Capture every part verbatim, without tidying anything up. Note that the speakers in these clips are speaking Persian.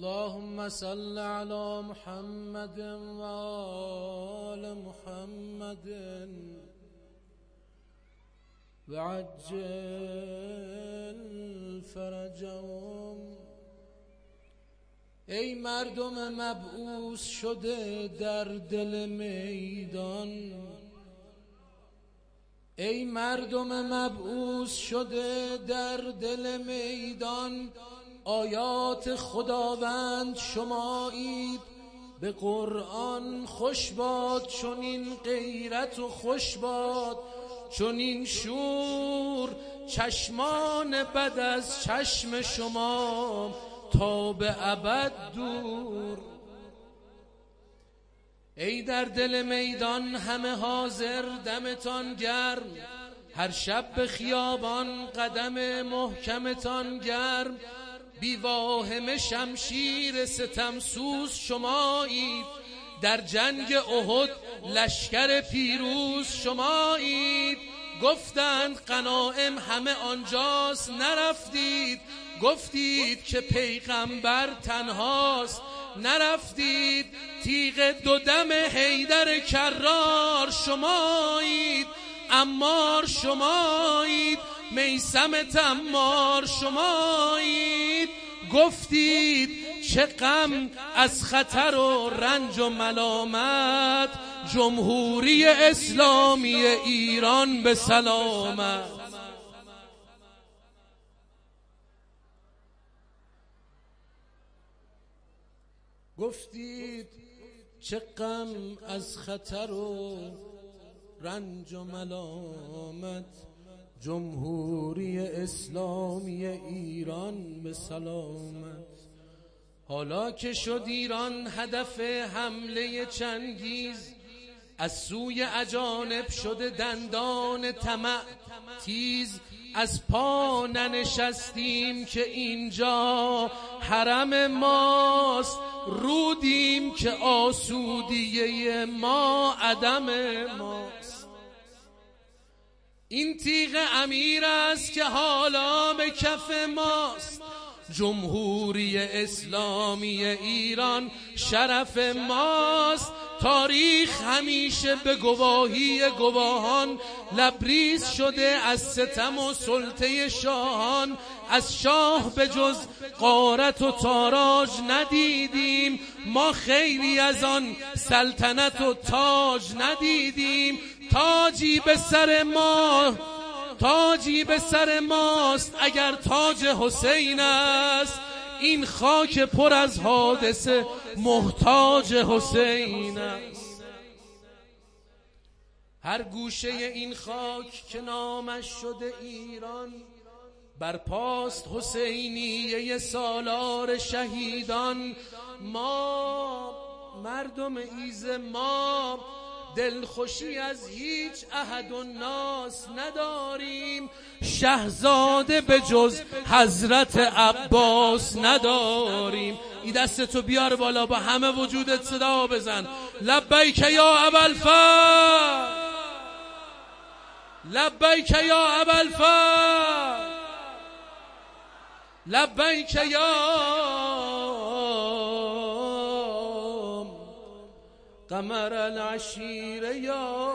اللهم صل على محمد وآل محمد وعجل فرجهم. ای مردم مبعوث شده در دل میدان، ای مردم مبعوث شده در دل میدان، آیات خداوند شمایید به قرآن. خوش باد چنین غیرت و خوش باد چنین شور، چشمان بد از چشم شما تا به ابد دور. ای در دل میدان همه حاضر دمتان گرم، هر شب به خیابان قدم محکمتان گرم. بی واهمه شمشیر ستمسوز شمایید، در جنگ احد لشکر پیروز شمایید. گفتند غنایم همه آنجاست نرفتید، گفتید که پیغمبر تنهاست نرفتید. تیغ دو دم حیدر کرار شمایید، عمار شمایید، میثم تمار شمایید. گفتید چه غم از خطر و رنج و ملامت، جمهوری اسلامی ایران به سلامت. گفتید چه غم از خطر و رنج و ملامت، جمهوری اسلامی ایران به سلامت. حالا که شد ایران هدف حمله چنگیز، از سوی اجانب شده دندان طمع تیز. از پا ننشستیم که اینجا حرم ماست، رودیم که آسودیه ما عدم ماست. این تیغ امیر است که حالا به کف ماست، جمهوری اسلامی ایران شرف ماست. تاریخ همیشه به گواهی گواهان لبریز شده از ستم و سلطه شاهان. از شاه به جز غارت و تاراج ندیدیم، ما خیلی از آن سلطنت و تاج ندیدیم. تاجی به سر ما تاجی به سر ماست اگر تاج حسین است، این خاک پر از حادثه محتاج حسین است. هر گوشه این خاک که نامش شده ایران، برپاست حسینیه سالار شهیدان. ما مردم ایز ما دلخوشی از هیچ احد و ناس نداریم، شهزاده به جز حضرت عباس نداریم. این دستتو بیار بالا، با همه وجودت صدا بزن. لبیک یا ابوالفضل، لبیک یا ابوالفضل، لبیک یا قمر العشیر یا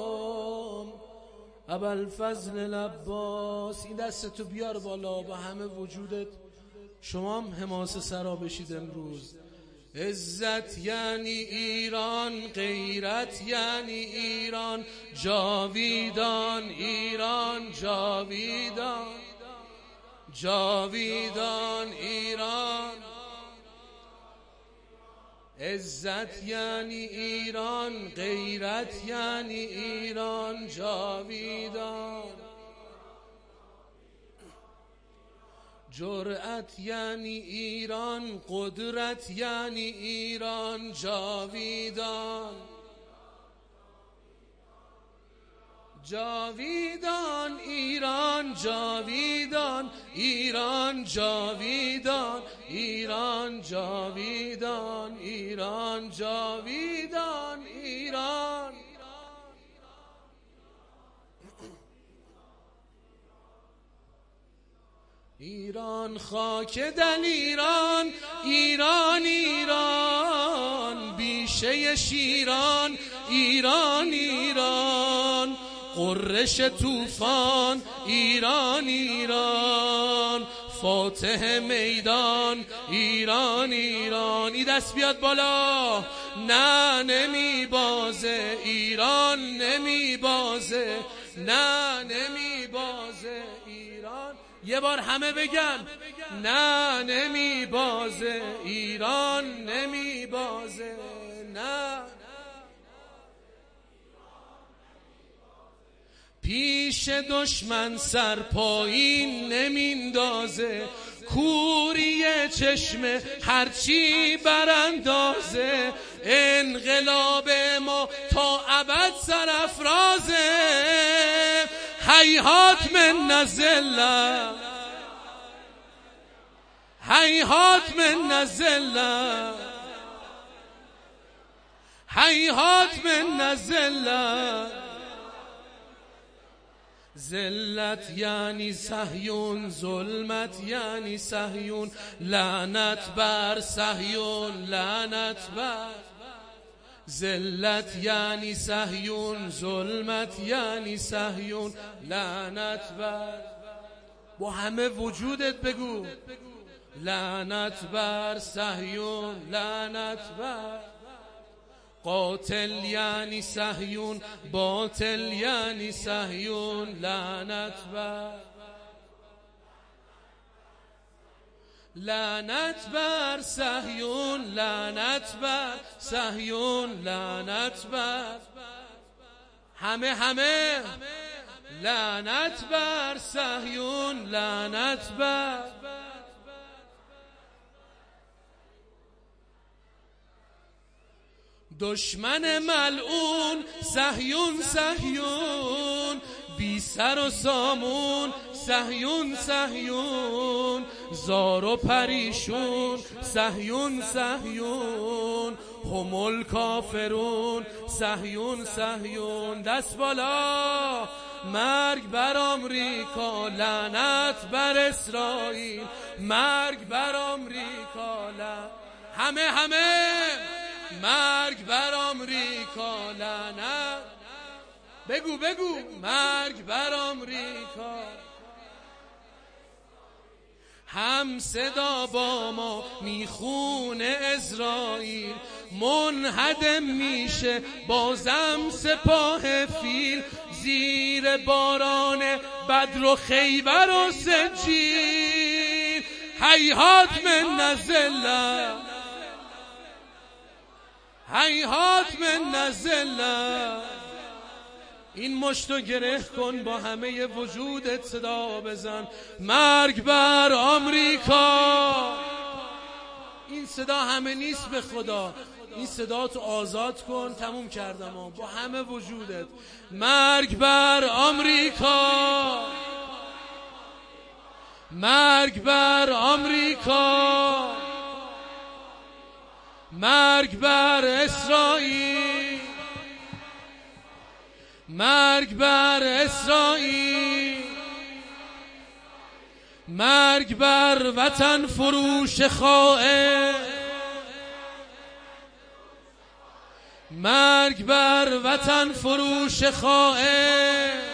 ابوالفضل العباس. این دستتو بیار بالا با همه وجودت. شما هم حماسه سرا بشید امروز. عزت یعنی ایران، غیرت یعنی ایران، جاویدان ایران، جاویدان جاویدان ایران. عزت یعنی ایران، غیرت یعنی ایران، جاویدان. جرأت یعنی ایران، قدرت یعنی ایران، جاویدان. جاویدان ایران، جاویدان ایران، جاویدان ایران، جاویدان ایران، جاویدان ایران. ایران خاک دل ایران، ایران شیران ایران ایران، قررش طوفان ایران ایران، فاتح میدان ایران ایران. این دست بیاد بالا. نه نمی بازه ایران، نمی بازه، نه نمی بازه ایران. یه بار همه بگن نه نمی بازه ایران، نمی بازه، نه. پیش دشمن سر پایین نمیندازه، کوری چشم هرچی براندازه، انقلاب ما تا ابد سرافرازه. هیهات من نزله، هیهات من نزله، هیهات من نزله. ذلت یعنی صهیون، ظلمت یعنی صهیون، لعنت بر صهیون، لعنت بر. ذلت یعنی صهیون، ظلمت یعنی صهیون، لعنت بر. با همه وجودت بگو لعنت بر صهیون، لعنت بر. قاتل یعنی صهیون، باطل یعنی صهیون، لعنت بر. لعنت بر صهیون، لعنت بر صهیون، لعنت بر. همه همه لعنت بر صهیون، لعنت بر. دشمن ملعون صهیون، صهیون، بی سر و سامون صهیون، صهیون، زار و پریشون صهیون، صهیون، هم الکافرون صهیون، صهیون. دست بالا. مرگ بر آمریکا، لعنت بر اسرائیل، مرگ بر آمریکا، لعنت. همه همه مرگ بر آمریکا، لعنت. بگو بگو مرگ بر آمریکا. هم صدا با ما میخونه اسرائیل، منهدم میشه بازم سپاه فیل، زیر باران بدر و خیبر و سجیل. هیهات من نزله، هیهات من نزله. این مشتو گره کن، با همه وجودت صدا بزن مرگ بر آمریکا. این صدا همه نیست به خدا، این صدا تو آزاد کن. تموم کردم با همه وجودت. مرگ بر آمریکا، مرگ بر آمریکا، مرگ بر اسرائیل، مرگ بر اسرائیل، مرگ بر وطن فروش خائن، مرگ بر وطن فروش خائن.